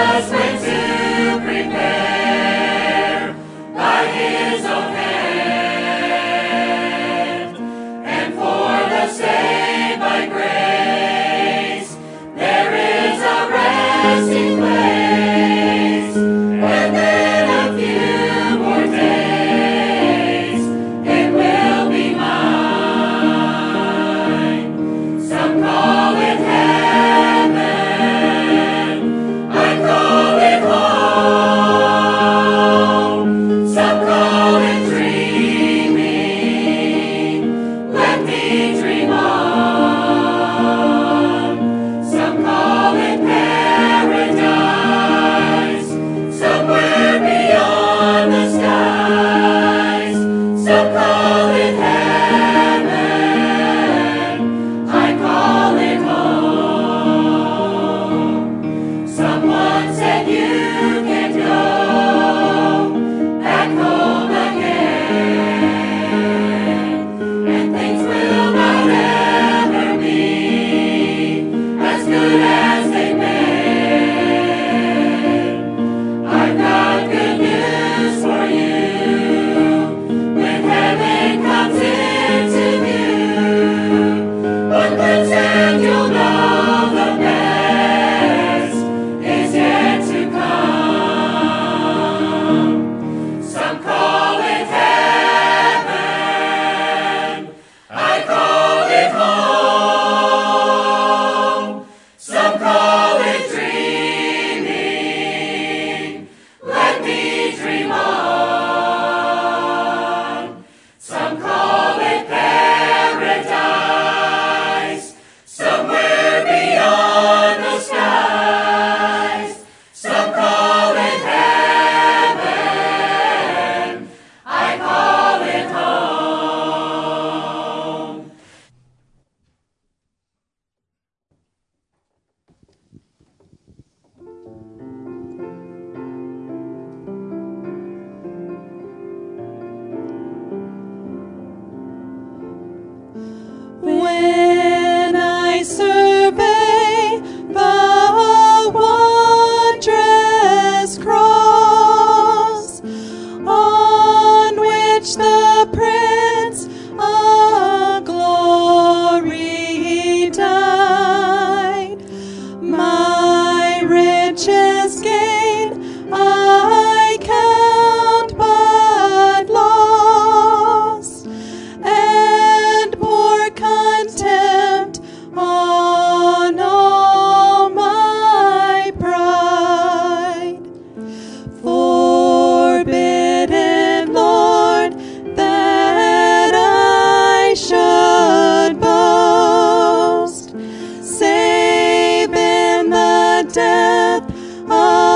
death of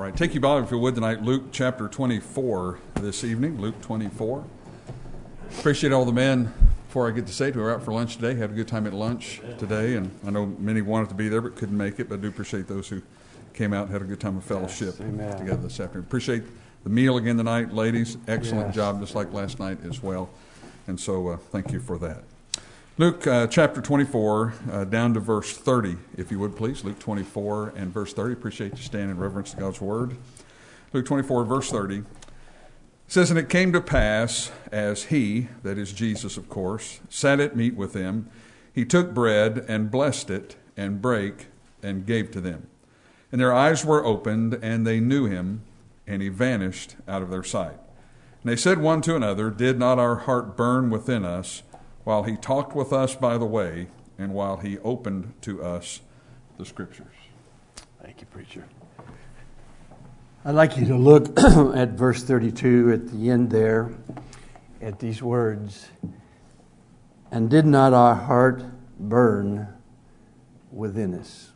right, take your Bible if you would tonight, Luke chapter 24 this evening, Luke 24. Appreciate all the men, before I get to say, who are out for lunch today. Had a good time at lunch today, and I know many wanted to be there but couldn't make it, but I do appreciate those who came out and had a good time of fellowship together this afternoon. Appreciate the meal again tonight, ladies. Excellent job, just like last night as well, and so thank you for that. Luke chapter 24, down to verse 30, if you would please. Luke 24 and verse 30. Appreciate you standing in reverence to God's word. Luke 24, verse 30. It says, "And it came to pass, as he," that is Jesus, of course, "sat at meat with them, he took bread and blessed it and brake and gave to them. And their eyes were opened, and they knew him, and he vanished out of their sight. And they said one to another, Did not our heart burn within us while he talked with us by the way, and while he opened to us the Scriptures?" Thank you, preacher. I'd like you to look at verse 32 at the end there, at these words. "And did not our heart burn within us?"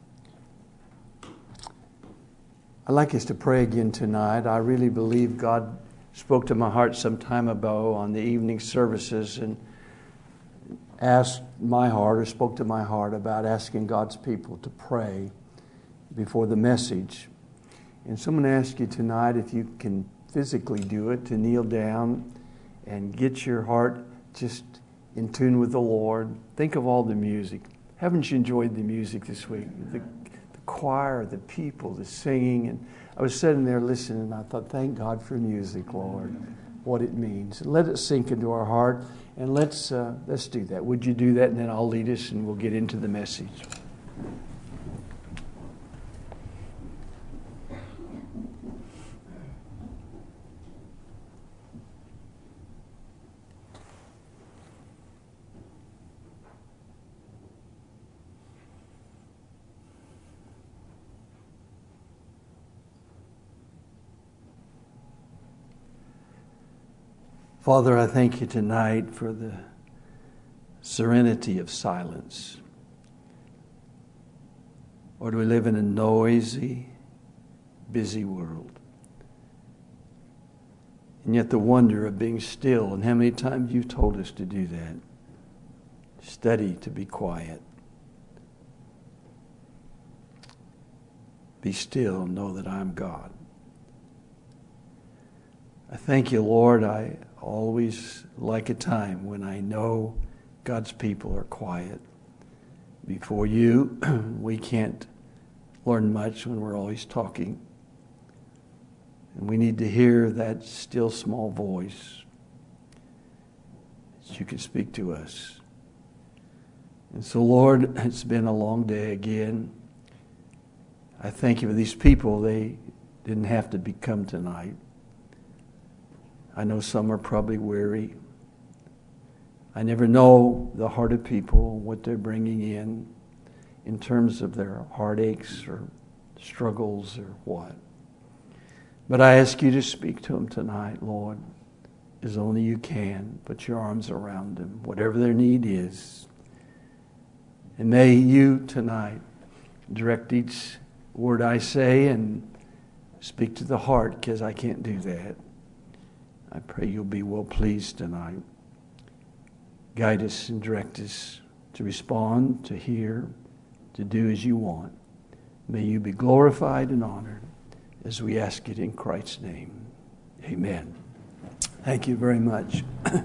I'd like us to pray again tonight. I really believe God spoke to my heart some time ago on the evening services and asked my heart, or spoke to my heart, about asking God's people to pray before the message. And so I'm going to ask you tonight, if you can physically do it, to kneel down and get your heart just in tune with the Lord. Think of all the music. Haven't you enjoyed the music this week? The choir, the people, the singing. And I was sitting there listening, and I thought, thank God for music, Lord, what it means. Let it sink into our heart, and let's do that. Would you do that? And then I'll lead us, and we'll get into the message. Father, I thank you tonight for the serenity of silence. Lord, we live in a noisy, busy world. And yet the wonder of being still, and how many times you've told us to do that. Study to be quiet. Be still and know that I'm God. I thank you, Lord. I always like a time when I know God's people are quiet. Before you, we can't learn much when we're always talking. And we need to hear that still small voice that you can speak to us. And so, Lord, it's been a long day again. I thank you for these people. They didn't have to come tonight. I know some are probably weary. I never know the heart of people, what they're bringing in terms of their heartaches or struggles or what. But I ask you to speak to them tonight, Lord, as only you can. Put your arms around them, whatever their need is. And may you tonight direct each word I say and speak to the heart, because I can't do that. I pray you'll be well pleased tonight. Guide us and direct us to respond, to hear, to do as you want. May you be glorified and honored as we ask it in Christ's name. Amen. Thank you very much.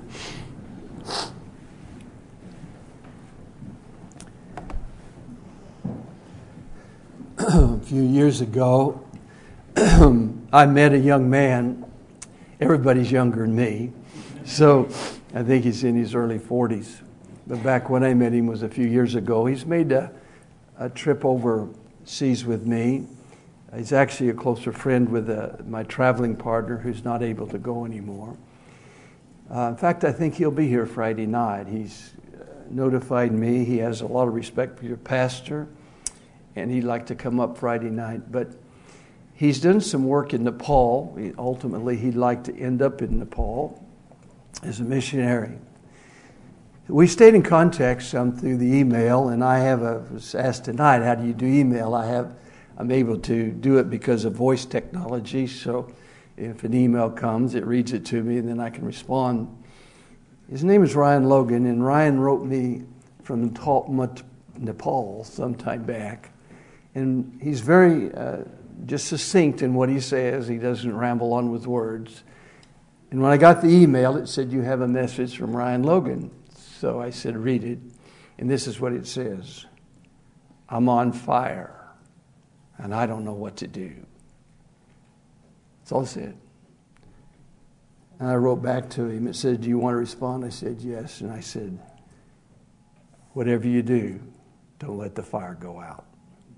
A few years ago, I met a young man. Everybody's younger than me, so I think he's in his early 40s. But back when I met him was a few years ago. He's made a trip overseas with me. He's actually a closer friend with my traveling partner who's not able to go anymore. In fact, I think he'll be here Friday night. He's notified me he has a lot of respect for your pastor, and he'd like to come up Friday night. But he's done some work in Nepal. Ultimately, he'd like to end up in Nepal as a missionary. We stayed in contact some through the email, and I was asked tonight, how do you do email? I have I'm able to do it because of voice technology. So if an email comes, it reads it to me, and then I can respond. His name is Ryan Logan, and Ryan wrote me from Nepal some time back. And he's very just succinct in what he says. He doesn't ramble on with words. And when I got the email, it said, "You have a message from Ryan Logan." So I said, "Read it." And this is what it says. "I'm on fire, and I don't know what to do." That's all it said. And I wrote back to him. It said, "Do you want to respond?" I said, "Yes." And I said, "Whatever you do, don't let the fire go out."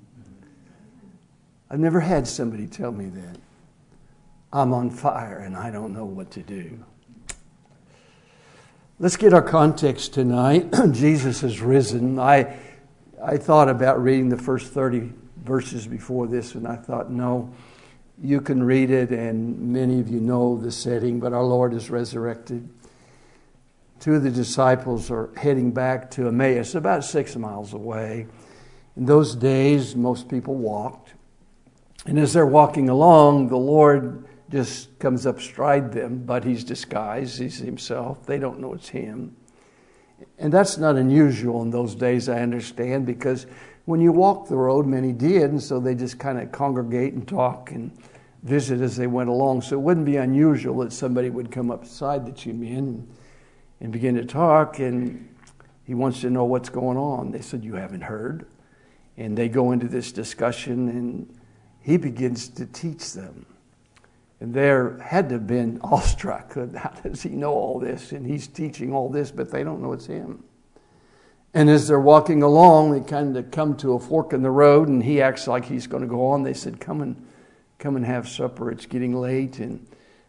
I've never had somebody tell me that. I'm on fire and I don't know what to do. Let's get our context tonight. Jesus has risen. I thought about reading the first 30 verses before this, and I thought, no, you can read it, and many of you know the setting, but our Lord is resurrected. Two of the disciples are heading back to Emmaus, about 6 miles away. In those days, most people walked. And as they're walking along, the Lord just comes up astride them, but he's disguised. He's himself. They don't know it's him. And that's not unusual in those days, I understand, because when you walk the road, many did, and so they just kind of congregate and talk and visit as they went along. So it wouldn't be unusual that somebody would come up beside the two men and begin to talk, and he wants to know what's going on. They said, "You haven't heard?" And they go into this discussion, and he begins to teach them. And they had to have been awestruck. How does he know all this? And he's teaching all this, but they don't know it's him. And as they're walking along, they kind of come to a fork in the road, and he acts like he's going to go on. They said, come and have supper. It's getting late, and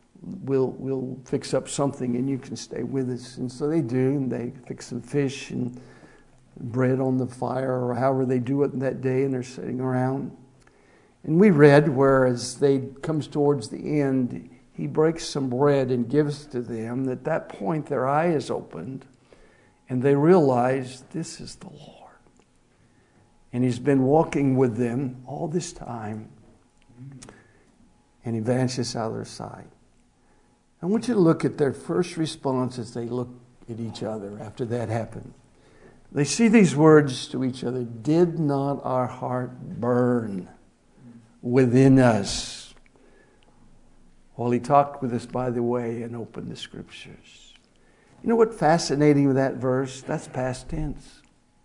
we'll fix up something, and you can stay with us. And so they do, and they fix some fish and bread on the fire, or however they do it that day, and they're sitting around. And we read where as they comes towards the end, he breaks some bread and gives to them. At that point, their eye is opened, and they realize this is the Lord. And he's been walking with them all this time, and he vanishes out of their sight. I want you to look at their first response as they look at each other after that happened. They see these words to each other, "Did not our heart burn within us?" While he talked with us by the way and opened the scriptures. You know what's fascinating with that verse? That's past tense.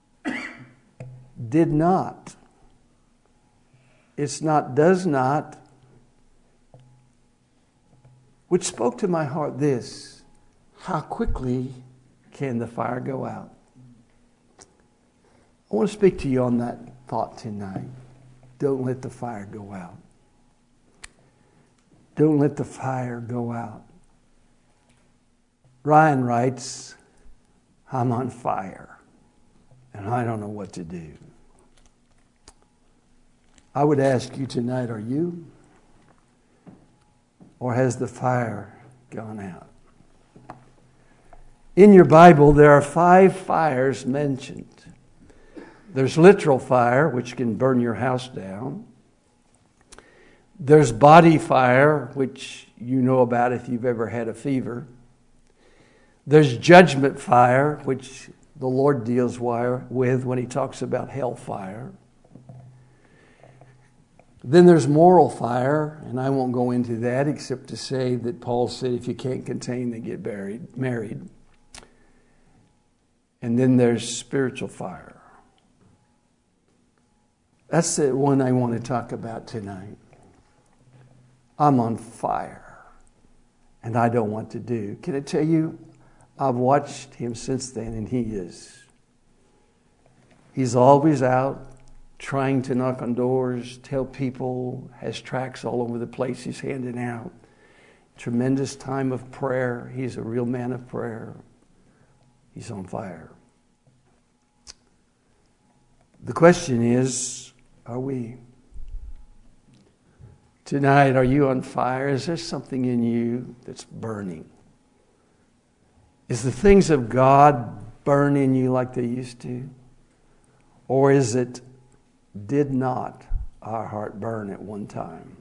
Did not. It's not does not. Which spoke to my heart this: how quickly can the fire go out? I want to speak to you on that thought tonight. Don't let the fire go out. Don't let the fire go out. Ryan writes, "I'm on fire, and I don't know what to do." I would ask you tonight, are you? Or has the fire gone out? In your Bible, there are 5 fires mentioned. There's literal fire, which can burn your house down. There's body fire, which you know about if you've ever had a fever. There's judgment fire, which the Lord deals with when he talks about hellfire. Then there's moral fire, and I won't go into that except to say that Paul said if you can't contain, then get married. And then there's spiritual fire. That's the one I want to talk about tonight. I'm on fire, and I don't want to do. Can I tell you, I've watched him since then, and he is. He's always out trying to knock on doors, tell people, has tracts all over the place he's handing out. Tremendous time of prayer. He's a real man of prayer. He's on fire. The question is, are we? Tonight, are you on fire? Is there something in you that's burning? Is the things of God burn in you like they used to? Or is it, did not our heart burn at one time.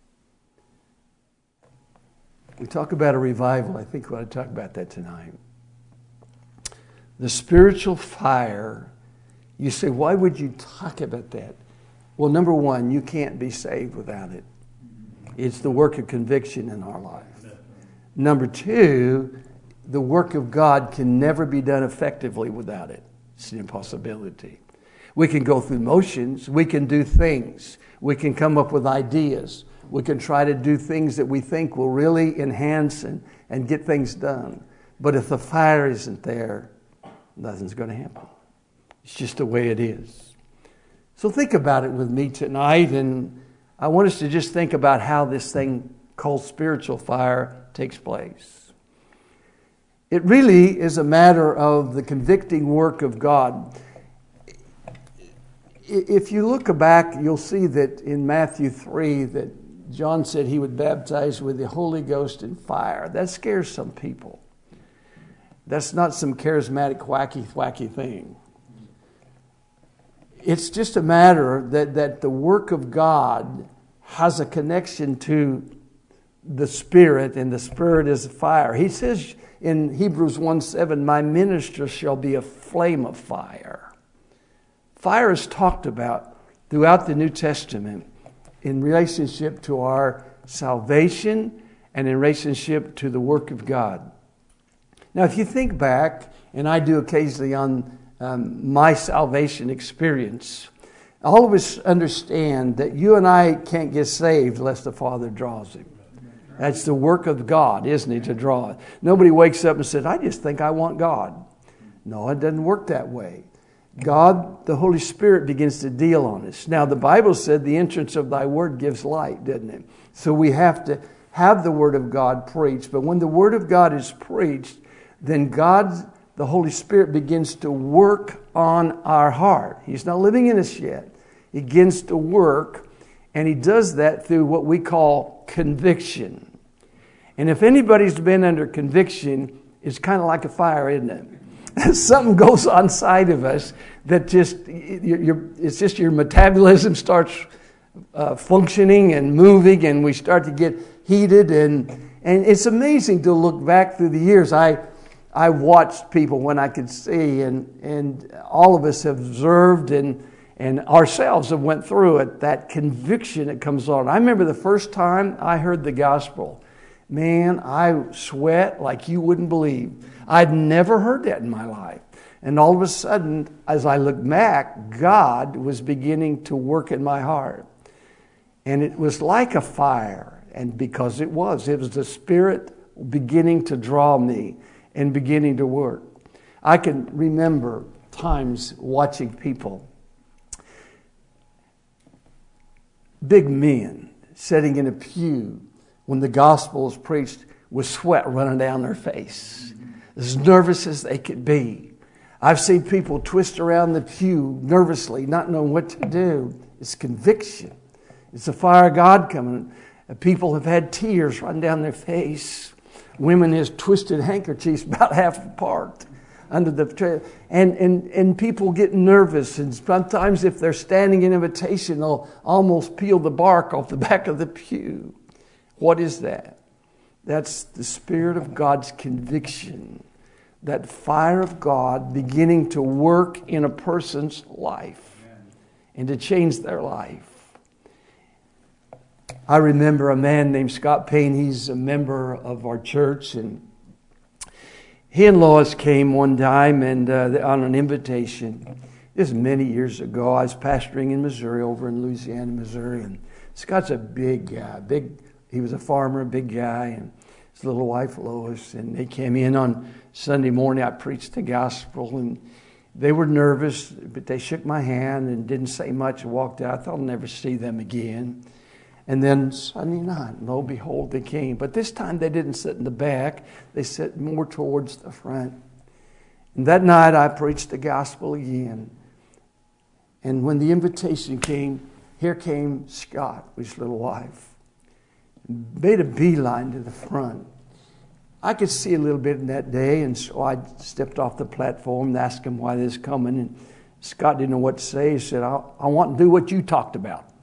We talk about a revival. I think we ought to talk about that tonight. The spiritual fire. You say, why would you talk about that? Well, number one, you can't be saved without it. It's the work of conviction in our life. Number two, the work of God can never be done effectively without it. It's an impossibility. We can go through motions. We can do things. We can come up with ideas. We can try to do things that we think will really enhance and get things done. But if the fire isn't there, nothing's going to happen. It's just the way it is. So think about it with me tonight, and I want us to just think about how this thing called spiritual fire takes place. It really is a matter of the convicting work of God. If you look back, you'll see that in Matthew 3 that John said he would baptize with the Holy Ghost and fire. That scares some people. That's not some charismatic, wacky thing. It's just a matter that the work of God has a connection to the Spirit, and the Spirit is fire. He says in Hebrews 1:7, my minister shall be a flame of fire. Fire is talked about throughout the New Testament in relationship to our salvation and in relationship to the work of God. Now, if you think back, and I do occasionally on my salvation experience, all of us understand that you and I can't get saved unless the Father draws him. That's the work of God, isn't it, to draw it? Nobody wakes up and says, I just think I want God. No, it doesn't work that way. God, the Holy Spirit, begins to deal on us. Now, the Bible said the entrance of thy word gives light, didn't it? So we have to have the word of God preached. But when the word of God is preached, then God, the Holy Spirit, begins to work on our heart. He's not living in us yet. He begins to work, and he does that through what we call conviction. And if anybody's been under conviction, it's kind of like a fire, isn't it? Something goes on inside of us that it's just your metabolism starts functioning and moving, and we start to get heated, and it's amazing to look back through the years. I watched people when I could see, and all of us have observed and ourselves have went through it, that conviction that comes on. I remember the first time I heard the gospel. Man, I sweat like you wouldn't believe. I'd never heard that in my life. And all of a sudden, as I look back, God was beginning to work in my heart. And it was like a fire. And because it was the Spirit beginning to draw me and beginning to work. I can remember times watching people, big men sitting in a pew when the gospel is preached with sweat running down their face, as nervous as they could be. I've seen people twist around the pew nervously, not knowing what to do. It's conviction. It's the fire of God coming. People have had tears run down their face. Women has twisted handkerchiefs about half apart under the tray. And people get nervous. And sometimes if they're standing in invitation, they'll almost peel the bark off the back of the pew. What is that? That's the Spirit of God's conviction. That fire of God beginning to work in a person's life and to change their life. I remember a man named Scott Payne. He's a member of our church, and he and Lois came one time and on an invitation. This is many years ago. I was pastoring in Missouri, over in Louisiana, Missouri, and Scott's a big guy. He was a farmer, a big guy, and his little wife Lois. And they came in on Sunday morning. I preached the gospel, and they were nervous, but they shook my hand and didn't say much and walked out. I thought I'll never see them again. And then Sunday night, lo and behold, they came. But this time they didn't sit in the back. They sat more towards the front. And that night I preached the gospel again. And when the invitation came, here came Scott with his little wife. Made a beeline to the front. I could see a little bit in that day, and so I stepped off the platform and asked him why this was coming. And Scott didn't know what to say. He said, I want to do what you talked about.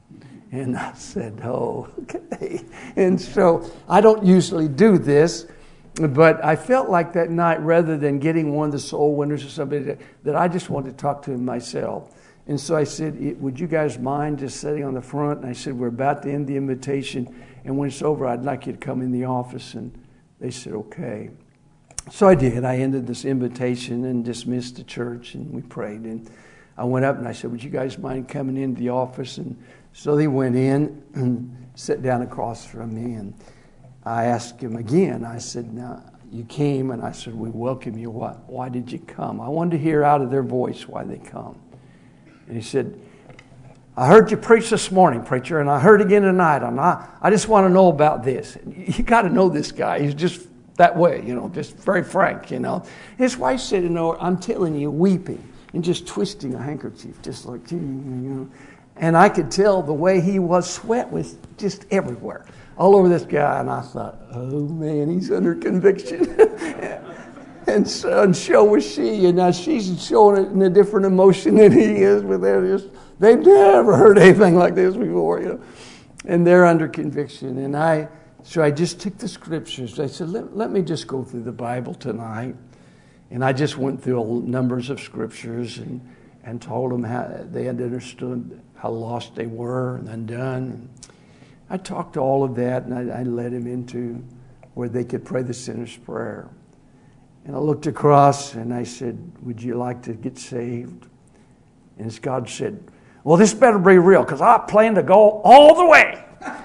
And I said, oh, okay. And so I don't usually do this, but I felt like that night, rather than getting one of the soul winners or somebody, that I just wanted to talk to him myself. And so I said, would you guys mind just sitting on the front? And I said, we're about to end the invitation, and when it's over, I'd like you to come in the office. And they said, okay. So I did. I ended this invitation and dismissed the church, and we prayed. And I went up and I said, would you guys mind coming into the office? And so they went in and sat down across from me. And I asked him again. I said, now, you came, and I said, we welcome you. Why did you come? I wanted to hear out of their voice why they come. And he said, I heard you preach this morning, preacher, and I heard again tonight. And I just want to know about this. You got to know this guy. He's just that way, just very frank, His wife said, I'm telling you, weeping and just twisting a handkerchief, just like, And I could tell the way he was, sweat was just everywhere, all over this guy. And I thought, oh, man, he's under conviction. And so was she. And now she's showing it in a different emotion than he is. But they've never heard anything like this before, And they're under conviction. So I just took the scriptures. I said, let me just go through the Bible tonight. And I just went through numbers of scriptures and told them how they had understood how lost they were and undone. I talked to all of that, and I led them into where they could pray the sinner's prayer. And I looked across, and I said, would you like to get saved? And God said, well, this better be real, because I plan to go all the way.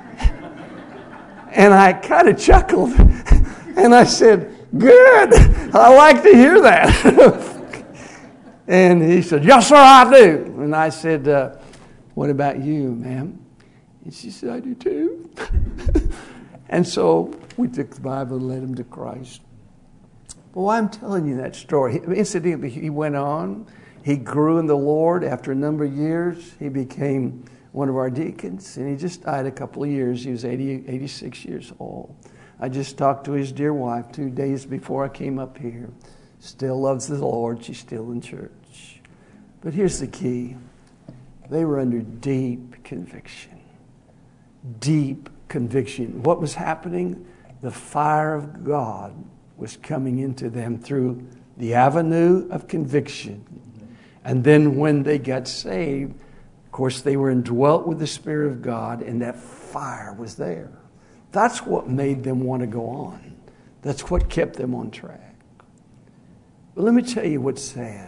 And I kind of chuckled, and I said, good, I like to hear that. And he said, yes, sir, I do. And I said, what about you, ma'am? And she said, I do too. And so we took the Bible and led him to Christ. But why I'm telling you that story, incidentally, he went on. He grew in the Lord. After a number of years, he became one of our deacons, and he just died a couple of years. He was 86 years old. I just talked to his dear wife 2 days before I came up here. Still loves the Lord. She's still in church. But here's the key. They were under deep conviction. Deep conviction. What was happening? The fire of God was coming into them through the avenue of conviction. And then when they got saved, of course, they were indwelt with the Spirit of God, and that fire was there. That's what made them want to go on. That's what kept them on track. But let me tell you what's sad.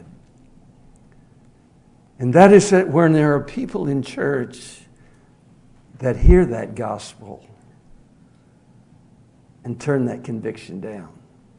And that is that when there are people in church that hear that gospel and turn that conviction down.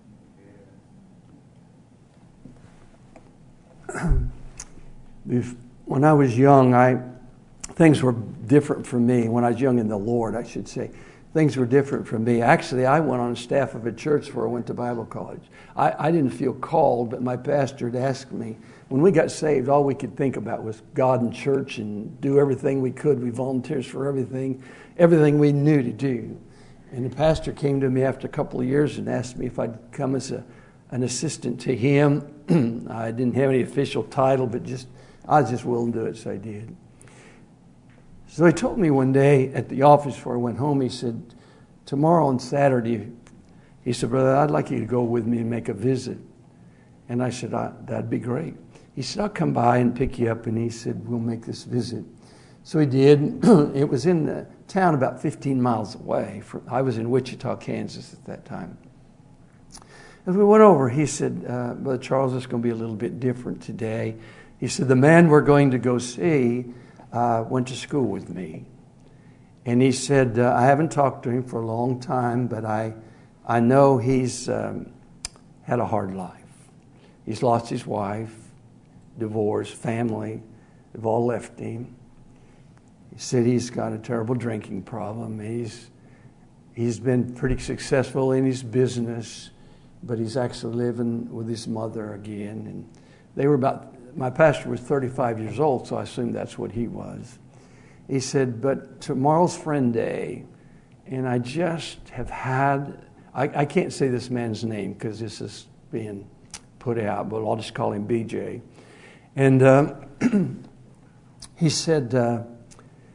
When I was young, things were different for me. When I was young in the Lord, I should say, things were different for me. Actually, I went on staff of a church where I went to Bible college. I didn't feel called, but my pastor had asked me. When we got saved, all we could think about was God and church and do everything we could. We volunteered for everything we knew to do. And the pastor came to me after a couple of years and asked me if I'd come as an assistant to him. I didn't have any official title, but I was just willing to do it, so I did. So he told me one day at the office before I went home, he said, tomorrow on Saturday, he said, brother, I'd like you to go with me and make a visit. And I said, that'd be great. He said, I'll come by and pick you up. And he said, we'll make this visit. So he did. It was in the town about 15 miles away. I was in Wichita, Kansas at that time. As we went over, he said, Brother Charles, it's going to be a little bit different today. He said, the man we're going to go see went to school with me. And he said, I haven't talked to him for a long time, but I know he's had a hard life. He's lost his wife, divorced, family. They've all left him. He said he's got a terrible drinking problem. He's been pretty successful in his business, but he's actually living with his mother again. And they were my pastor was 35 years old, so I assumed that's what he was. He said, but tomorrow's friend day, and I just have had, I can't say this man's name because this is being put out, but I'll just call him BJ. And he said,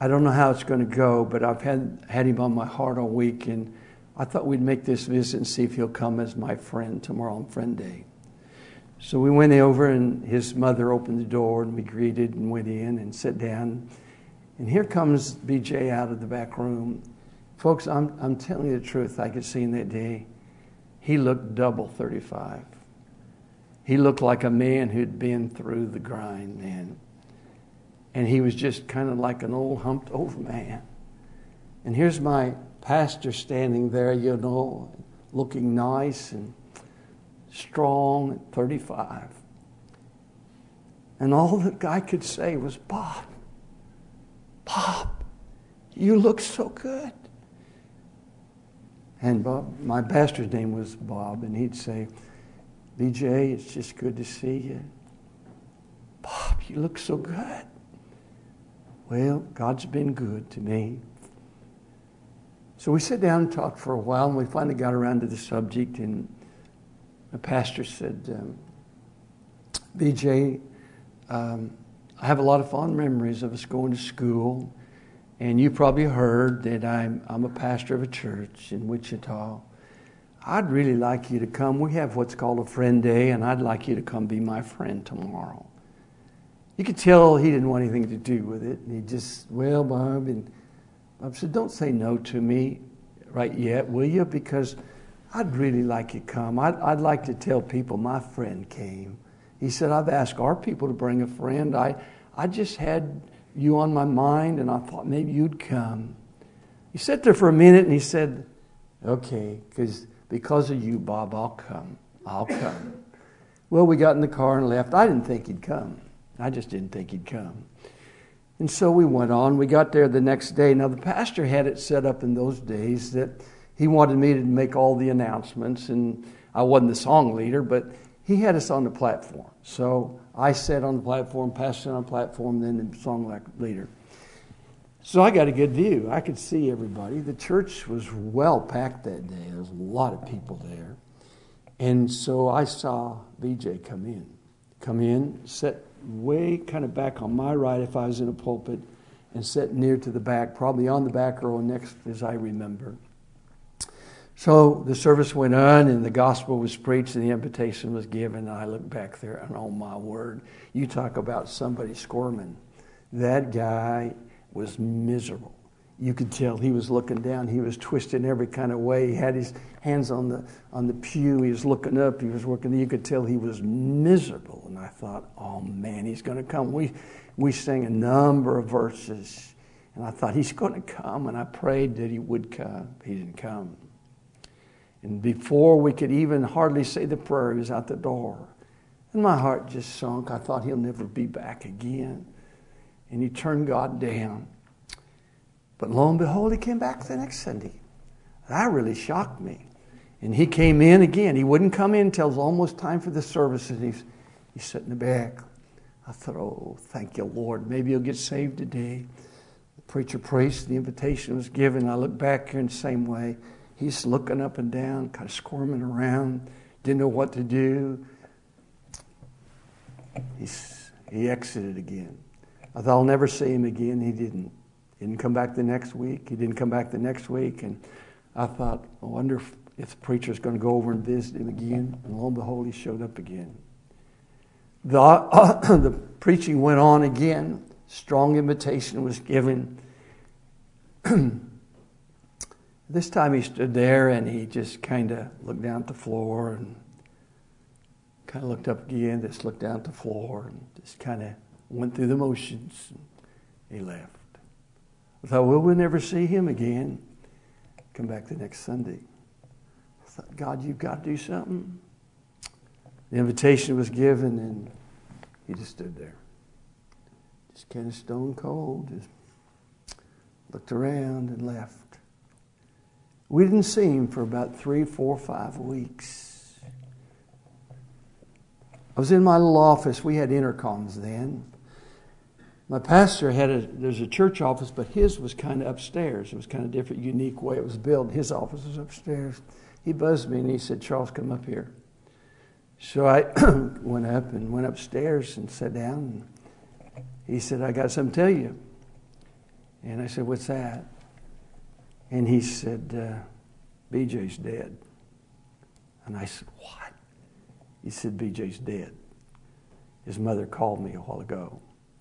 I don't know how it's going to go, but I've had him on my heart all week, and I thought we'd make this visit and see if he'll come as my friend tomorrow on Friend Day. So we went over, and his mother opened the door, and we greeted and went in and sat down. And here comes BJ out of the back room. Folks, I'm telling you the truth. I could see him that day. He looked double 35. He looked like a man who'd been through the grind, man. And he was just kind of like an old humped over man. And here's my pastor standing there, looking nice and strong at 35. And all the guy could say was, Bob, you look so good. And Bob, my pastor's name was Bob, and he'd say, BJ, it's just good to see you. Bob, you look so good. Well, God's been good to me. So we sat down and talked for a while, and we finally got around to the subject, and the pastor said, BJ, I have a lot of fond memories of us going to school, and you probably heard that I'm a pastor of a church in Wichita. I'd really like you to come. We have what's called a friend day, and I'd like you to come be my friend tomorrow. You could tell he didn't want anything to do with it. And he just, well, Bob, and Bob said, don't say no to me right yet, will you? Because I'd really like you to come. I'd like to tell people my friend came. He said, I've asked our people to bring a friend. I just had you on my mind, and I thought maybe you'd come. He sat there for a minute, and he said, okay, because of you, Bob, I'll come. Well, we got in the car and left. I didn't think he'd come. I just didn't think he'd come. And so we went on. We got there the next day. Now, the pastor had it set up in those days that he wanted me to make all the announcements, and I wasn't the song leader, but he had us on the platform. So I sat on the platform, pastor on the platform, then the song leader. So I got a good view. I could see everybody. The church was well packed that day. There was a lot of people there. And so I saw BJ come in, sit way kind of back on my right if I was in a pulpit, and sit near to the back, probably on the back row next as I remember. So the service went on, and the gospel was preached, and the invitation was given. I looked back there, and oh my word, you talk about somebody squirming. That guy was miserable. You could tell he was looking down. He was twisting every kind of way. He had his hands on the pew. He was looking up. He was working. You could tell he was miserable. And I thought, oh man, he's going to come. We sang a number of verses, and I thought he's going to come. And I prayed that he would come. He didn't come. And before we could even hardly say the prayer, he was out the door. And my heart just sunk. I thought he'll never be back again. And he turned God down. But lo and behold, he came back the next Sunday. That really shocked me. And he came in again. He wouldn't come in until it was almost time for the service. And he's sitting in the back. I thought, oh, thank you, Lord. Maybe he'll get saved today. The preacher preached. The invitation was given. I looked back here in the same way. He's looking up and down, kind of squirming around. Didn't know what to do. He exited again. I thought I'll never see him again. He didn't. He didn't come back the next week. He didn't come back the next week. And I thought, I wonder if the preacher's going to go over and visit him again. And lo and behold, he showed up again. The preaching went on again. Strong invitation was given. This time he stood there and he just kind of looked down at the floor and kind of looked up again, just looked down at the floor and just kind of went through the motions. And he left. I thought, well, we'll never see him again. Come back the next Sunday. I thought, God, you've got to do something. The invitation was given and he just stood there. Just kind of stone cold. Just looked around and left. We didn't see him for about 3, 4, 5 weeks. I was in my little office. We had intercoms then. My pastor there's a church office, but his was kind of upstairs. It was kind of different, unique way it was built. His office was upstairs. He buzzed me and he said, Charles, come up here. So I went up and went upstairs and sat down. And he said, I got something to tell you. And I said, what's that? And he said, BJ's dead. And I said, what? He said, BJ's dead. His mother called me a while ago.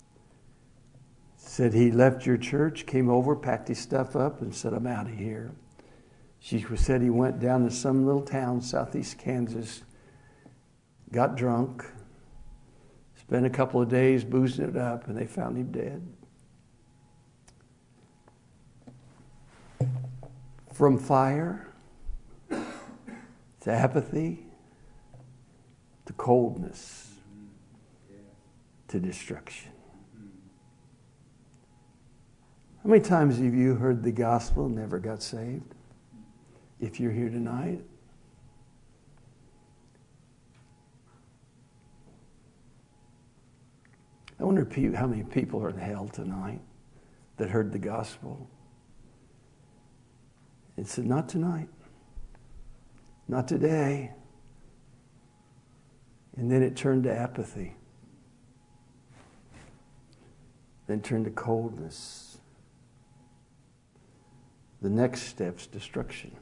Said he left your church, came over, packed his stuff up, and said, I'm out of here. She said he went down to some little town, southeast Kansas, got drunk, spent a couple of days boozing it up, and they found him dead. From fire to apathy to coldness to destruction. How many times have you heard the gospel and never got saved? If you're here tonight, I wonder how many people are in hell tonight that heard the gospel. It said, not tonight. Not today. And then it turned to apathy. Then turned to coldness. The next step's destruction.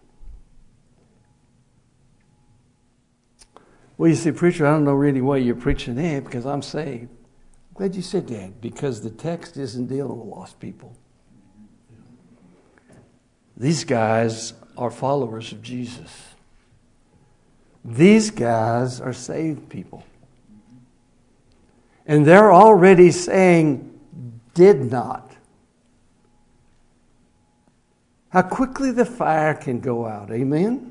Well, you say, preacher, I don't know really why you're preaching that because I'm saved. I'm glad you said that because the text isn't dealing with lost people. These guys are followers of Jesus. These guys are saved people. And they're already saying, did not. How quickly the fire can go out. Amen?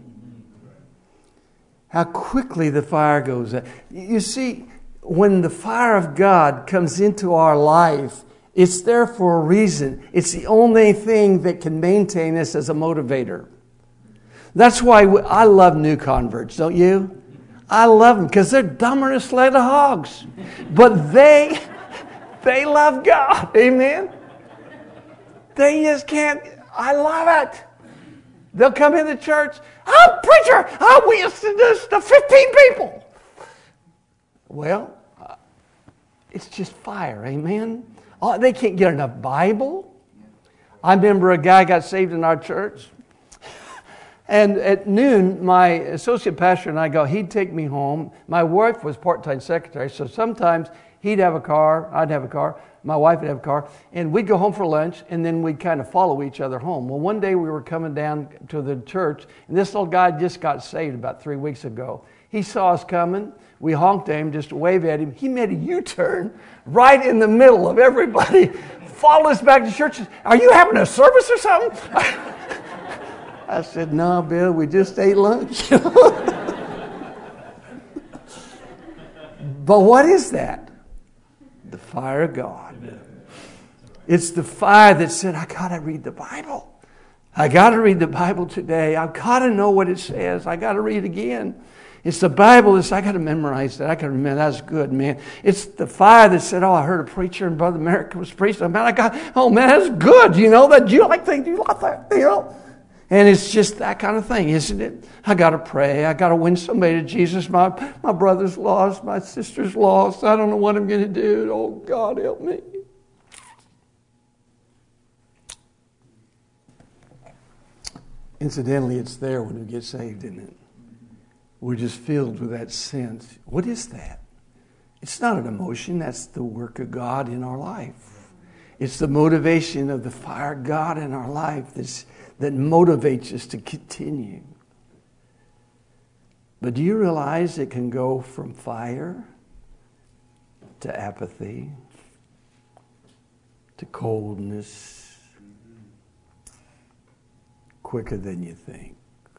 How quickly the fire goes out. You see, when the fire of God comes into our life, it's there for a reason. It's the only thing that can maintain us as a motivator. That's why I love new converts, don't you? I love them because they're dumber than a sled of hogs. But they love God. Amen? They just can't. I love it. They'll come in the church. Oh, preacher, we used to do to 15 people. Well, it's just fire. Amen? Oh, they can't get enough Bible. I remember a guy got saved in our church. And at noon, my associate pastor and I go, he'd take me home. My wife was part-time secretary, so sometimes he'd have a car, I'd have a car, my wife would have a car, and we'd go home for lunch, and then we'd kind of follow each other home. Well, one day we were coming down to the church, and this little guy just got saved about 3 weeks ago. He saw us coming. We honked at him, just waved at him. He made a U-turn right in the middle of everybody, followed us back to church. Are you having a service or something? I said, no, Bill, we just ate lunch. But what is that? The fire of God. It's the fire that said, I got to read the Bible. I got to read the Bible today. I've got to know what it says. I got to read it again. It's the Bible that says, I got to memorize that. I can remember. That's good, man. It's the fire that said, oh, I heard a preacher and Brother Merrick was preaching. Man, oh, man, that's good. You know, that you like things. You like that, you know. And it's just that kind of thing, isn't it? I got to pray. I got to win somebody to Jesus. My brother's lost. My sister's lost. I don't know what I'm going to do. Oh, God, help me. Incidentally, it's there when we get saved, isn't it? We're just filled with that sense. What is that? It's not an emotion. That's the work of God in our life. It's the motivation of the fire of God in our life that motivates us to continue. But do you realize it can go from fire to apathy to coldness quicker than you think?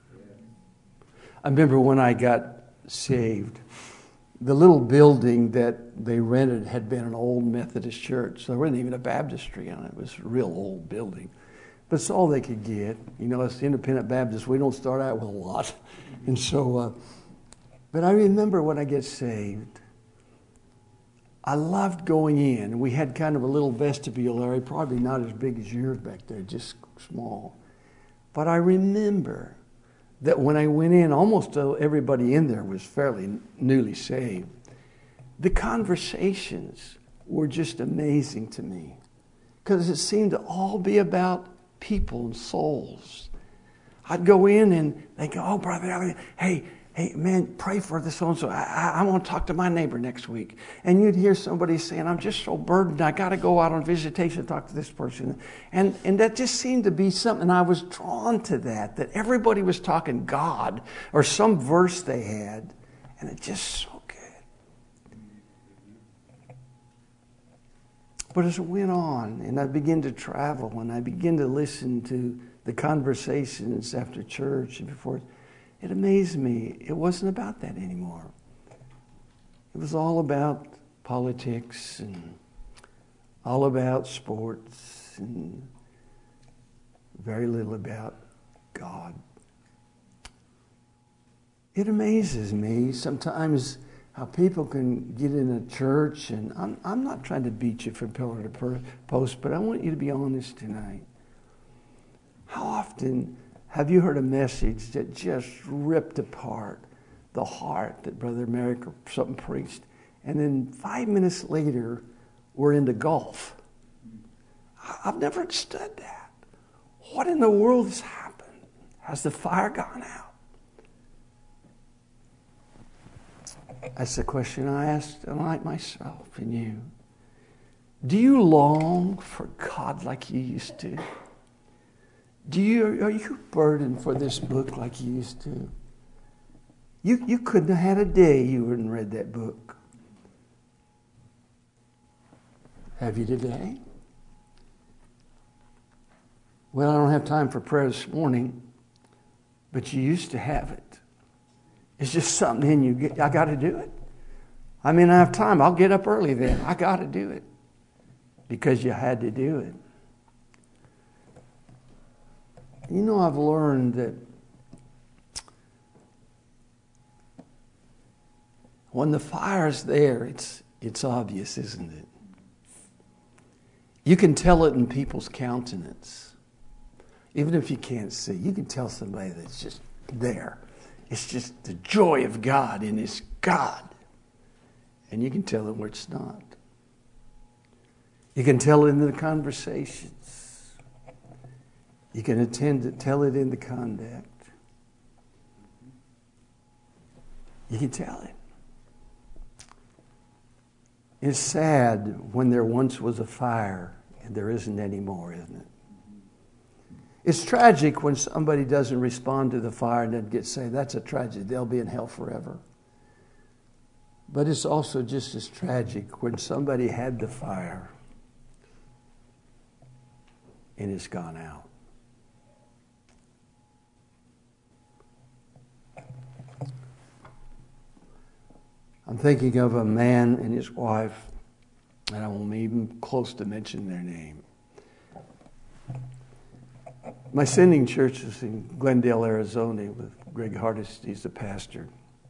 I remember when I got saved, the little building that they rented had been an old Methodist church. So there wasn't even a baptistry on it. It was a real old building. But it's all they could get. You know, as independent Baptists, we don't start out with a lot. And so, but I remember when I get saved, I loved going in. We had kind of a little vestibule area, probably not as big as yours back there, just small. But I remember that when I went in, almost everybody in there was fairly newly saved. The conversations were just amazing to me. because it seemed to all be about people and souls. I'd go in and they go, oh, Brother Elliot, hey, man, pray for this so-and-so. I want to talk to my neighbor next week. And you'd hear somebody saying, I'm just so burdened. I got to go out on visitation and talk to this person. And that just seemed to be something. I was drawn to that everybody was talking God or some verse they had. And it just so good. But as it went on and I began to travel and I began to listen to the conversations after church and before, it amazed me. It wasn't about that anymore. It was all about politics and all about sports and very little about God. It amazes me sometimes how people can get in a church, and I'm not trying to beat you from pillar to post, but I want you to be honest tonight. How often have you heard a message that just ripped apart the heart that Brother Merrick or something preached, and then 5 minutes later, we're into golf? I've never understood that. What in the world has happened? Has the fire gone out? That's the question I asked myself and you. Do you long for God like you used to? Are you burdened for this book like you used to? You couldn't have had a day you wouldn't read that book. Have you today? Well, I don't have time for prayer this morning, but you used to have it. It's just something in you. I got to do it. I mean, I have time. I'll get up early then. I got to do it because you had to do it. You know, I've learned that when the fire's there, it's obvious, isn't it? You can tell it in people's countenance. Even if you can't see, you can tell somebody that's just there. It's just the joy of God in His God. And you can tell them where it's not. You can tell it in the conversations. You can tell it in the conduct. You can tell it. It's sad when there once was a fire and there isn't anymore, isn't it? It's tragic when somebody doesn't respond to the fire and then get saved. That's a tragedy. They'll be in hell forever. But it's also just as tragic when somebody had the fire and it's gone out. I'm thinking of a man and his wife, and I won't even close to mention their name. My sending church is in Glendale, Arizona, with Greg Hardest. He's the pastor.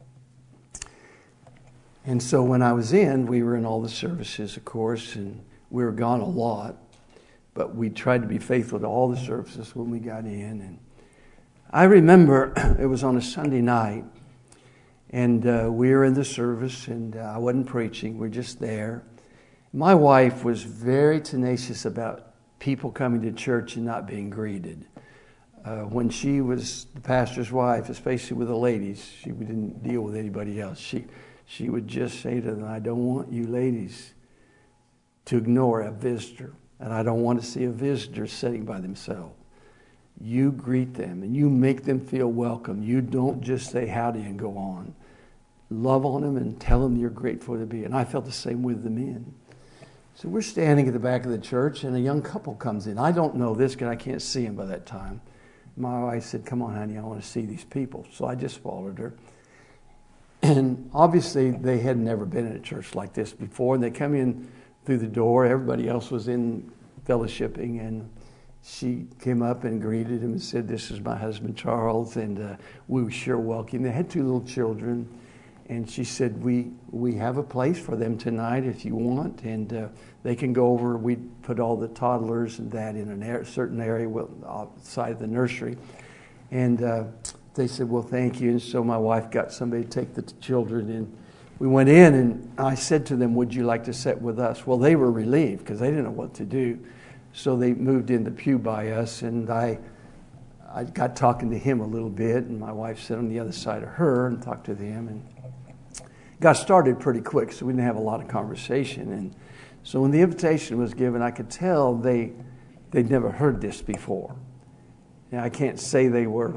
And so when I was in, we were in all the services, of course, and we were gone a lot. But we tried to be faithful to all the services when we got in. And I remember it was on a Sunday night, and we were in the service, and I wasn't preaching. We're just there. My wife was very tenacious about people coming to church and not being greeted. When she was the pastor's wife, especially with the ladies, she didn't deal with anybody else. She would just say to them, I don't want you ladies to ignore a visitor, and I don't want to see a visitor sitting by themselves. You greet them, and you make them feel welcome. You don't just say howdy and go on. Love on them and tell them you're grateful to be. And I felt the same with the men. So we're standing at the back of the church, and a young couple comes in. I don't know this because I can't see him by that time. My wife said, come on, honey, I want to see these people. So I just followed her. And obviously, they had never been in a church like this before. And they come in through the door. Everybody else was in fellowshipping. And she came up and greeted him and said, this is my husband, Charles. And we were sure welcome. They had 2 little children. And she said, we have a place for them tonight if you want. And they can go over. We put all the toddlers and that in a certain area outside the nursery. And they said, well, thank you. And so my wife got somebody to take the children in. We went in, and I said to them, would you like to sit with us? Well, they were relieved because they didn't know what to do. So they moved in the pew by us, and I got talking to him a little bit, and my wife sat on the other side of her and talked to them, and got started pretty quick, so we didn't have a lot of conversation. And so when the invitation was given, I could tell they'd never heard this before. Now, I can't say they were,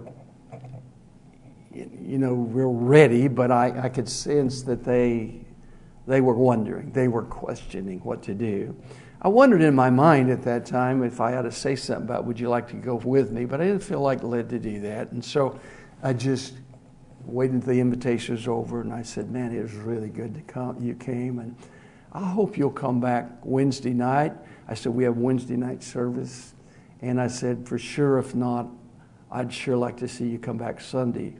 real ready, but I could sense that they were wondering. They were questioning what to do. I wondered in my mind at that time if I ought to say something about, would you like to go with me? But I didn't feel like led to do that. And so I just waited until the invitation was over, and I said, man, it was really good to come. You came, and I hope you'll come back Wednesday night. I said, we have Wednesday night service. And I said, for sure, if not, I'd sure like to see you come back Sunday.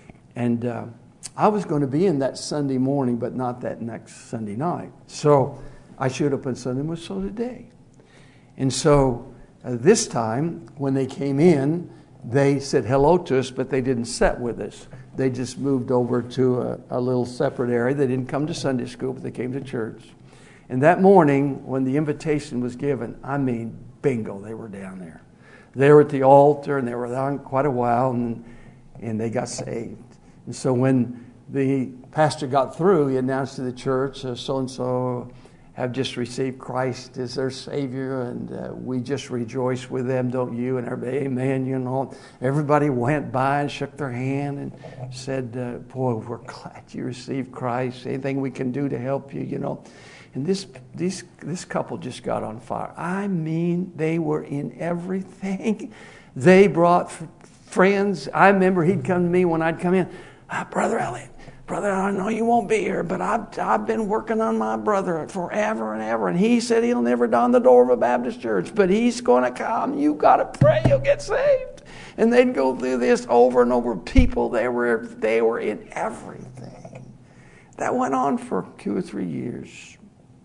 And I was going to be in that Sunday morning, but not that next Sunday night. So I showed up on Sunday, and so did they. And so this time, when they came in, they said hello to us, but they didn't sit with us. They just moved over to a little separate area. They didn't come to Sunday school, but they came to church. And that morning, when the invitation was given, I mean, bingo, they were down there. They were at the altar, and they were there quite a while, and they got saved. And so when the pastor got through, he announced to the church, so-and-so have just received Christ as their Savior, and we just rejoice with them, don't you? And everybody, amen, Everybody went by and shook their hand and said, boy, we're glad you received Christ. Anything we can do to help you, And this couple just got on fire. I mean, they were in everything. They brought friends. I remember he'd come to me when I'd come in. Brother Elliot, brother, I know you won't be here, but I've been working on my brother forever and ever. And he said he'll never don the door of a Baptist church, but he's going to come. You got to pray he'll get saved. And they'd go through this over and over. People, they were in everything. That went on for 2 or 3 years.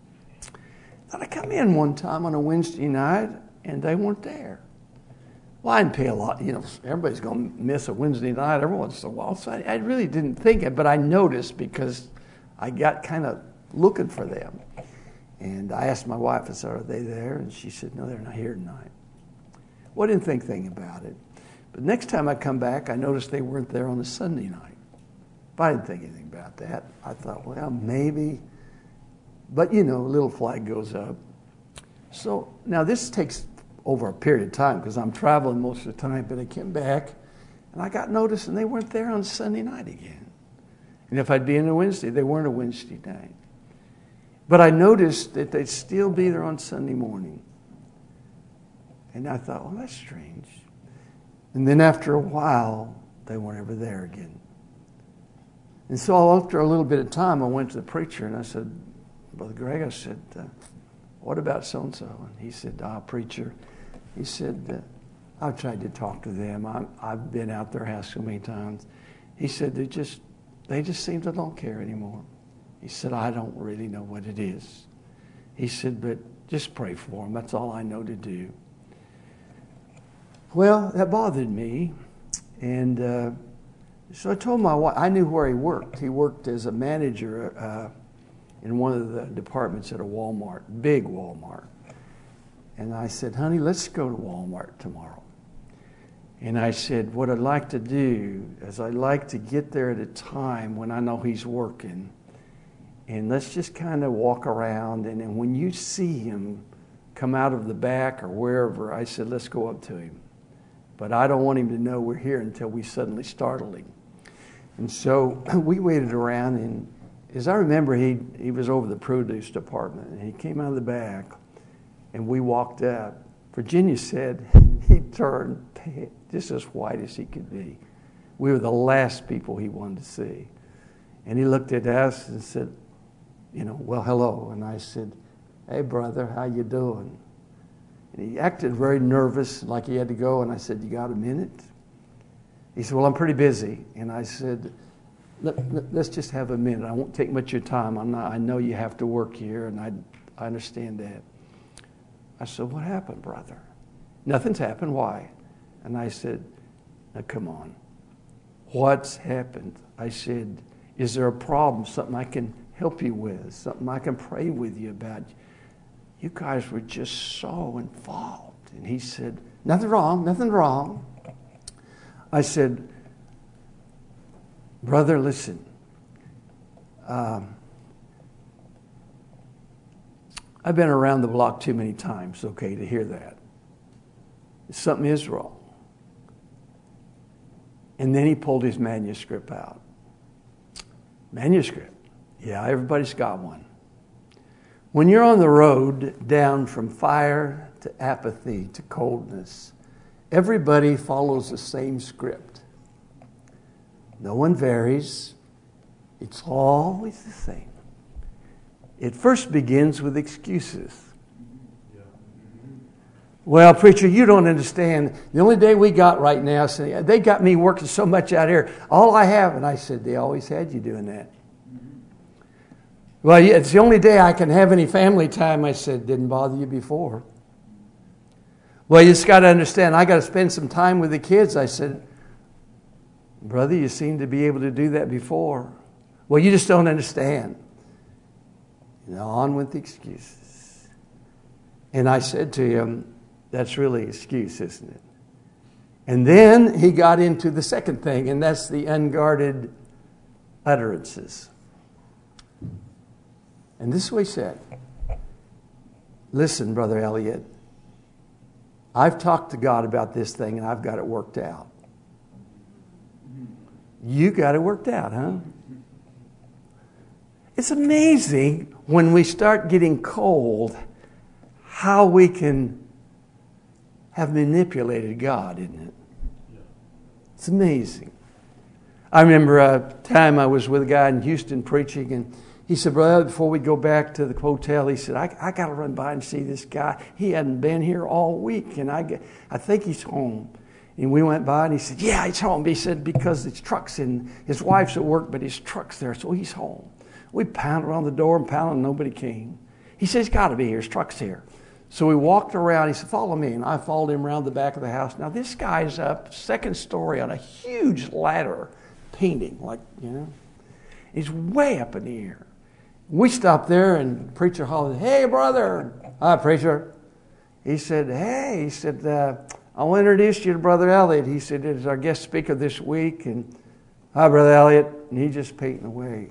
Then I come in one time on a Wednesday night, and they weren't there. Well, I didn't pay a lot. Everybody's going to miss a Wednesday night every once in a while. So I really didn't think it, but I noticed because I got kind of looking for them. And I asked my wife, I said, are they there? And she said, no, they're not here tonight. Well, I didn't think anything about it. But next time I come back, I noticed they weren't there on a Sunday night. But I didn't think anything about that. I thought, well, maybe. But, a little flag goes up. So now this takes over a period of time because I'm traveling most of the time, but I came back and I got notice and they weren't there on Sunday night again. And if I'd be in a Wednesday, they weren't a Wednesday night. But I noticed that they'd still be there on Sunday morning. And I thought, well, that's strange. And then after a while, they weren't ever there again. And so after a little bit of time, I went to the preacher and I said, Brother Greg, I said, what about so-and-so? And he said, preacher, he said, I've tried to talk to them. I've been out their house so many times. He said, they just seem to don't care anymore. He said, I don't really know what it is. He said, but just pray for them. That's all I know to do. Well, that bothered me. And so I told my wife, I knew where he worked. He worked as a manager in one of the departments at a Walmart, big Walmart. And I said, honey, let's go to Walmart tomorrow. And I said, what I'd like to do is I'd like to get there at a time when I know he's working. And let's just kind of walk around. And then when you see him come out of the back or wherever, I said, let's go up to him. But I don't want him to know we're here until we suddenly startle him. And so we waited around, and as I remember, he was over the produce department, and he came out of the back, and we walked up. Virginia said he turned just as white as he could be. We were the last people he wanted to see. And he looked at us and said, well, hello. And I said, hey, brother, how you doing? And he acted very nervous, like he had to go. And I said, you got a minute? He said, well, I'm pretty busy. And I said, let's just have a minute. I won't take much of your time. I know you have to work here, and I understand that. I said, what happened, brother? Nothing's happened. Why? And I said, now, come on. What's happened? I said, is there a problem, something I can help you with, something I can pray with you about? you guys were just so involved. And he said, nothing wrong, nothing wrong. I said, brother, listen. I've been around the block too many times, okay, to hear that. Something is wrong. And then he pulled his manuscript out. Manuscript. Yeah, everybody's got one. When you're on the road down from fire to apathy to coldness, everybody follows the same script. No one varies. It's always the same. It first begins with excuses. Well, preacher, you don't understand. The only day we got right now, they got me working so much out here. All I have, and I said, they always had you doing that. Well, it's the only day I can have any family time. I said, didn't bother you before. Well, you just got to understand, I got to spend some time with the kids. I said, brother, you seem to be able to do that before. Well, you just don't understand. On with the excuses. And I said to him, that's really an excuse, isn't it? And then he got into the second thing, and that's the unguarded utterances. And this is what he said. Listen, Brother Elliot, I've talked to God about this thing, and I've got it worked out. You got it worked out, huh? It's amazing when we start getting cold how we can have manipulated God, isn't it? It's amazing. I remember a time I was with a guy in Houston preaching, and he said, brother, before we go back to the hotel, he said, I got to run by and see this guy. He hadn't been here all week, and I think he's home. And we went by, and he said, yeah, he's home. He said, because his truck's in, his wife's at work, but his truck's there, so he's home. We pounded on the door and pounded, and nobody came. He said, he's got to be here. His truck's here. So we walked around. He said, follow me. And I followed him around the back of the house. Now, this guy's up second story on a huge ladder painting, He's way up in the air. We stopped there, and the preacher hollered, hey, brother. Hi, preacher. He said, hey. He said, I'll introduce you to Brother Elliot. He said, he's our guest speaker this week. And hi, Brother Elliot. And he's just painting away.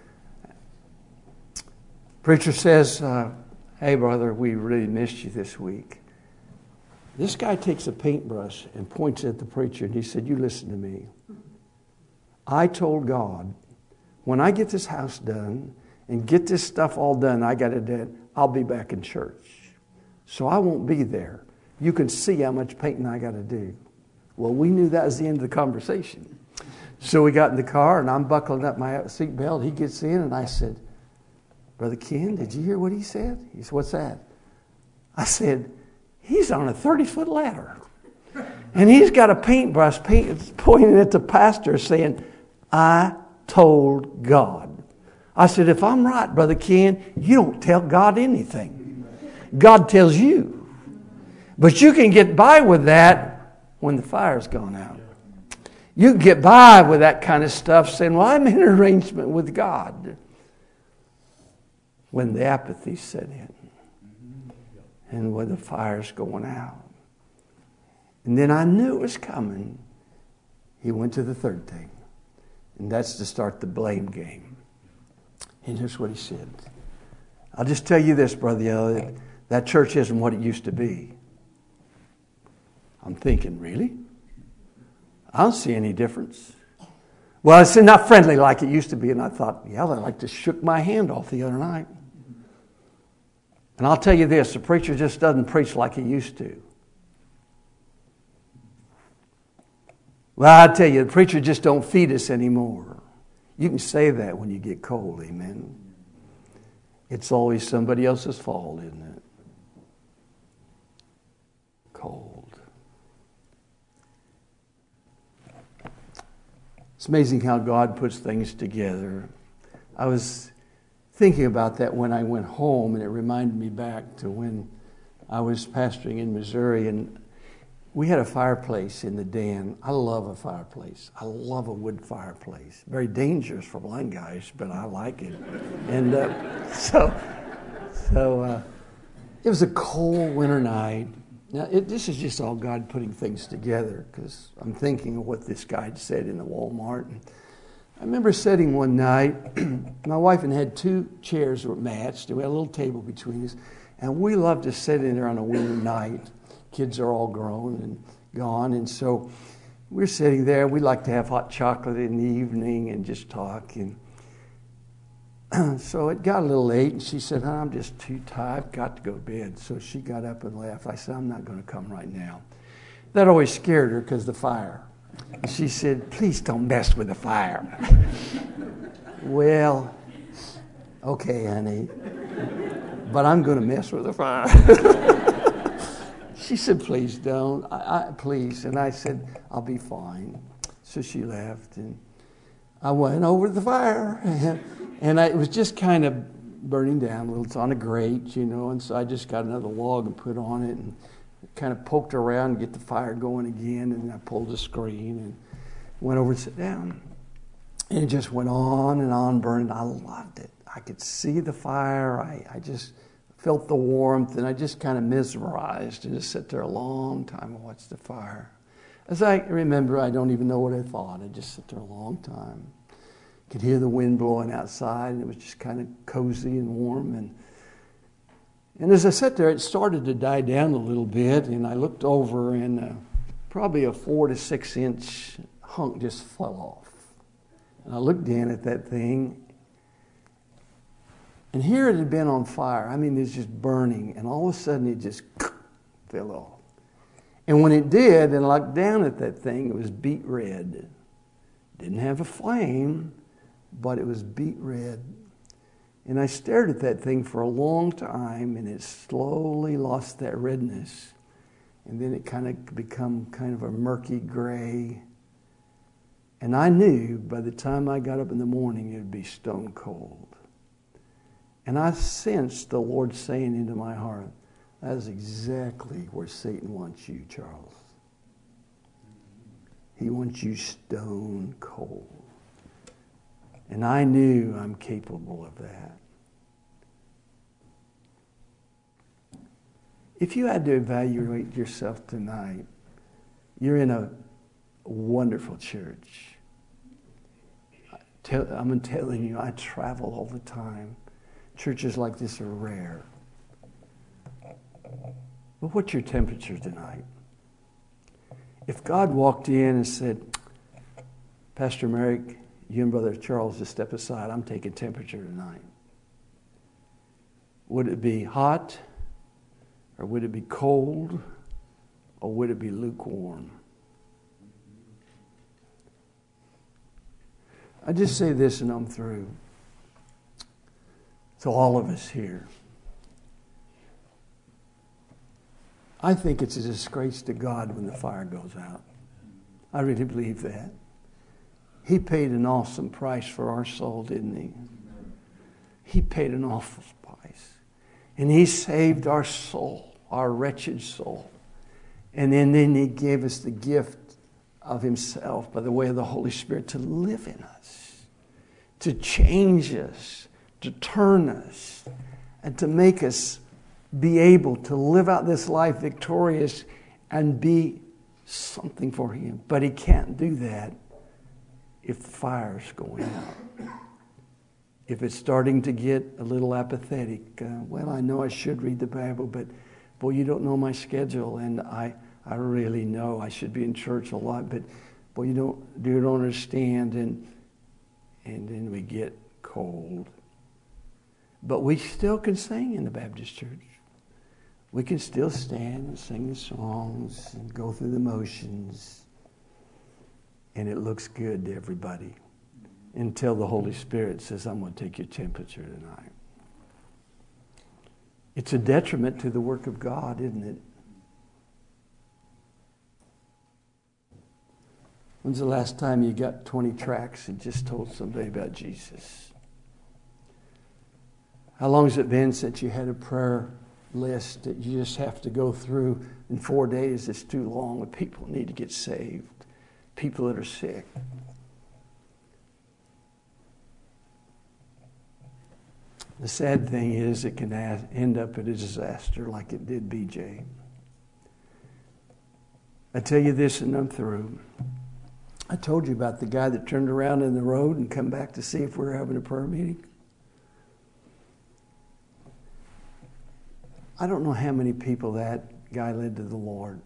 Preacher says, hey, brother, we really missed you this week. This guy takes a paintbrush and points at the preacher, and he said, you listen to me. I told God, when I get this house done and get this stuff all done, I got it done, I'll be back in church. So I won't be there. You can see how much painting I got to do. Well, we knew that was the end of the conversation. So we got in the car, and I'm buckling up my seatbelt. He gets in, and I said, Brother Ken, did you hear what he said? He said, what's that? I said, he's on a 30-foot ladder. And he's got a paintbrush pointing at the pastor saying, I told God. I said, if I'm right, Brother Ken, you don't tell God anything. God tells you. But you can get by with that when the fire's gone out. You can get by with that kind of stuff saying, well, I'm in arrangement with God. When the apathy set in and when the fire's going out. And then I knew it was coming. He went to the third thing, and that's to start the blame game. And here's what he said. I'll just tell you this, Brother Elliot, that church isn't what it used to be. I'm thinking, really? I don't see any difference. Well, it's not friendly like it used to be. And I thought, yeah, they like to shook my hand off the other night. And I'll tell you this, the preacher just doesn't preach like he used to. Well, I tell you, the preacher just don't feed us anymore. You can say that when you get cold, amen. It's always somebody else's fault, isn't it? Cold. It's amazing how God puts things together. I was thinking about that when I went home, and it reminded me back to when I was pastoring in Missouri, and we had a fireplace in the den. I love a fireplace. I love a wood fireplace. Very dangerous for blind guys, but I like it. And so it It was a cold winter night. Now, this is just all God putting things together, because I'm thinking of what this guy said in the Walmart. And I remember sitting one night, my wife and I had 2 chairs that were matched, and we had a little table between us, and we loved to sit in there on a winter night. Kids are all grown and gone, and so we're sitting there. We like to have hot chocolate in the evening and just talk. And so it got a little late, and she said, I'm just too tired. I've got to go to bed. So she got up and left. I said, I'm not going to come right now. That always scared her because of the fire. And she said, please don't mess with the fire. Well, okay, honey, but I'm going to mess with the fire. She said, please don't. Please. And I said, I'll be fine. So she left, and I went over to the fire. And it was just kind of burning down a little. It's on a grate, and so I just got another log and put on it and kind of poked around and get the fire going again. And I pulled the screen and went over and sat down. And it just went on burning. I loved it. I could see the fire. I just felt the warmth, and I just kind of mesmerized and just sat there a long time and watched the fire. As I remember, I don't even know what I thought. I just sat there a long time. Could hear the wind blowing outside, and it was just kind of cozy and warm. And as I sat there, it started to die down a little bit, and I looked over, and probably a 4 to 6 inch hunk just fell off. And I looked down at that thing, and here it had been on fire. I mean, it's just burning, and all of a sudden it just fell off. And when it did, and I looked down at that thing, it was beet red. Didn't have a flame, but it was beet red. And I stared at that thing for a long time, and it slowly lost that redness. And then it kind of become kind of a murky gray. And I knew by the time I got up in the morning, it would be stone cold. And I sensed the Lord saying into my heart, that is exactly where Satan wants you, Charles. He wants you stone cold. And I knew I'm capable of that. If you had to evaluate yourself tonight, you're in a wonderful church. I'm telling you, I travel all the time. Churches like this are rare. But what's your temperature tonight? If God walked in and said, Pastor Merrick, you and Brother Charles, just step aside. I'm taking temperature tonight. Would it be hot? Or would it be cold? Or would it be lukewarm? I just say this and I'm through. To all of us here. I think it's a disgrace to God when the fire goes out. I really believe that. He paid an awesome price for our soul, didn't he? He paid an awful price. And he saved our soul, our wretched soul. And then he gave us the gift of himself by the way of the Holy Spirit to live in us, to change us, to turn us, and to make us be able to live out this life victorious and be something for him. But he can't do that if the fire's going out. If it's starting to get a little apathetic, well, I know I should read the Bible, but boy, you don't know my schedule, and I really know I should be in church a lot, but boy, you don't understand, and then we get cold. But we still can sing in the Baptist church. We can still stand and sing the songs and go through the motions. And it looks good to everybody until the Holy Spirit says, I'm going to take your temperature tonight. It's a detriment to the work of God, isn't it? When's the last time you got 20 tracts and just told somebody about Jesus? How long has it been since you had a prayer list that you just have to go through in 4 days? It's too long. People need to get saved. People that are sick. The sad thing is it can end up in a disaster like it did BJ. I tell you this and I'm through. I told you about the guy that turned around in the road and come back to see if we were having a prayer meeting. I don't know how many people that guy led to the Lord.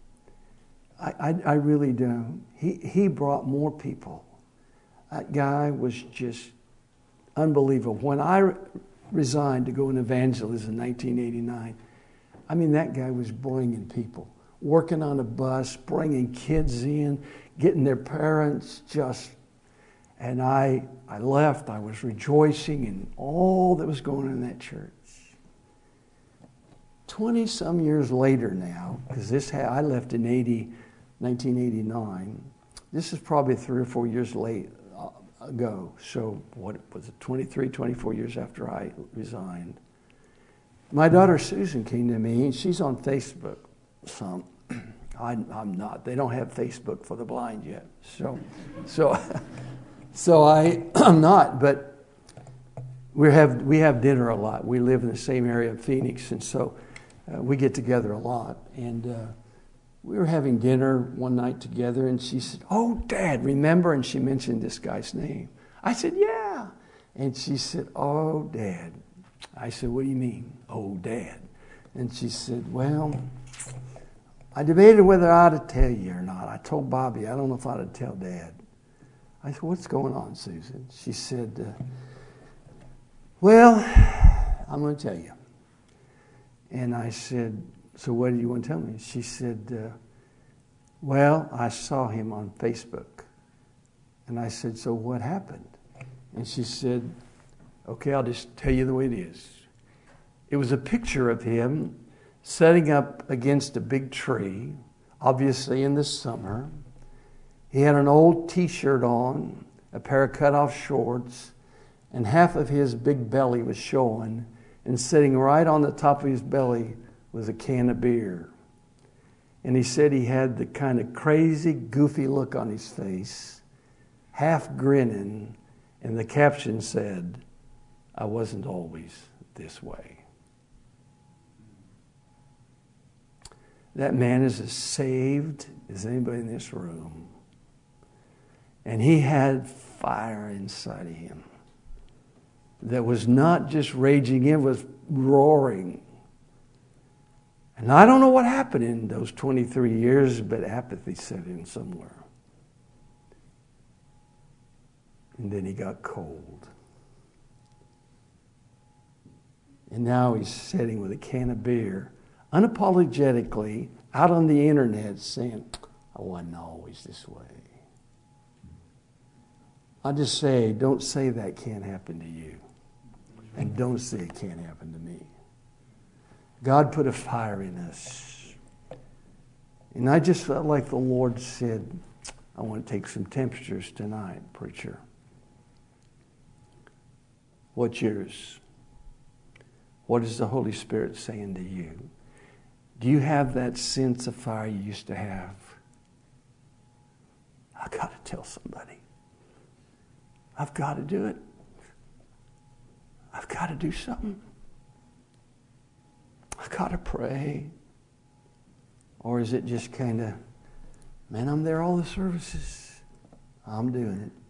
I really don't. He brought more people. That guy was just unbelievable. When I resigned to go in evangelism in 1989, I mean, that guy was bringing people, working on a bus, bringing kids in, getting their parents just... And I left. I was rejoicing in all that was going on in that church. 20-some years later now, because I left in 1989. This is probably 3 or 4 years ago. So what was it, 23, 24 years after I resigned. My daughter Susan came to me, and she's on Facebook. I'm not. They don't have Facebook for the blind yet. So I'm not. But we have dinner a lot. We live in the same area of Phoenix, and so we get together a lot. And we were having dinner one night together, and she said, "Oh, Dad, remember?" And she mentioned this guy's name. I said, "Yeah." And she said, "Oh, Dad." I said, "What do you mean, oh, Dad?" And she said, "Well, I debated whether I ought to tell you or not. I told Bobby, I don't know if I ought to tell Dad." I said, "What's going on, Susan?" She said, "Well, I'm going to tell you." And I said, "So what do you want to tell me?" She said, "Well, I saw him on Facebook." And I said, "So what happened?" And she said, "Okay, I'll just tell you the way it is." It was a picture of him setting up against a big tree, obviously in the summer. He had an old T-shirt on, a pair of cut-off shorts, and half of his big belly was showing, and sitting right on the top of his belly was a can of beer. And he said he had the kind of crazy, goofy look on his face, half grinning, and the caption said, "I wasn't always this way." That man is as saved as anybody in this room. And he had fire inside of him that was not just raging, it was roaring. And I don't know what happened in those 23 years, but apathy set in somewhere. And then he got cold. And now he's sitting with a can of beer, unapologetically, out on the internet saying, "I wasn't always this way." I just say, don't say that can't happen to you. And don't say it can't happen to me. God put a fire in us. And I just felt like the Lord said, "I want to take some temperatures tonight, preacher." What's yours? What is the Holy Spirit saying to you? Do you have that sense of fire you used to have? I've got to tell somebody. I've got to do it. I've got to do something. I've got to pray. Or is it just kind of, man, I'm there all the services. I'm doing it.